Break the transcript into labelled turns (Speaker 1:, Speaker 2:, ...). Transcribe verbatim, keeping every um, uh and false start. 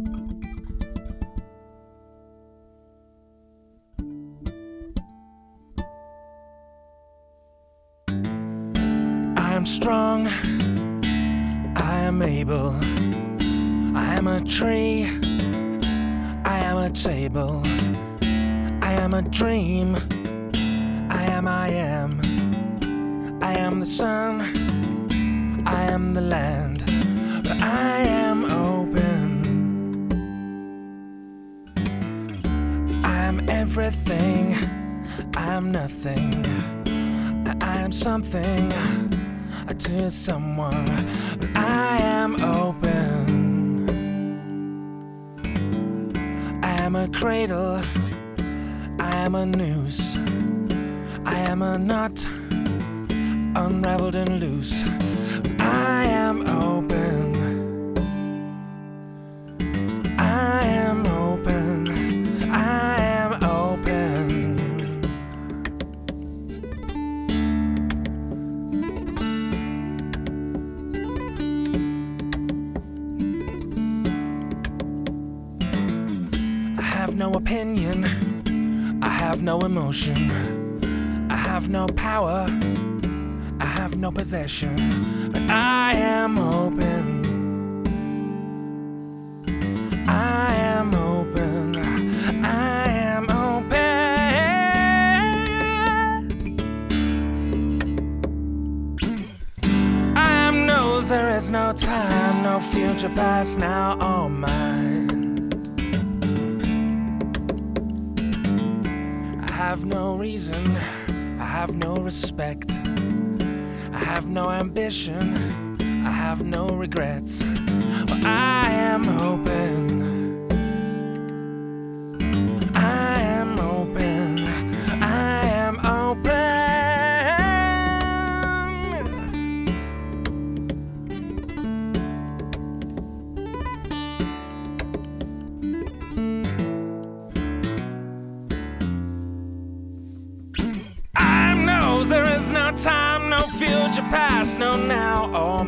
Speaker 1: I am strong, I am able, I am a tree, I am a table, I am a dream, I am, I am, I am the sun, I am the land, but I am open. I am everything, I am nothing, I am something to someone, but I am open. I am a cradle, I am a noose, I am a knot, unraveled and loose, but I am open. I am open, I am open. I have no opinion, I have no emotion, I have no power, I have no possession, but I am open. I am open, I am open. I am knows there is no time, no future, past, now all mine. I have no reason, I have no respect, I have no ambition, I have no regrets, but I am open. I am open, I am open. I knows there is no time, no future, past, no now or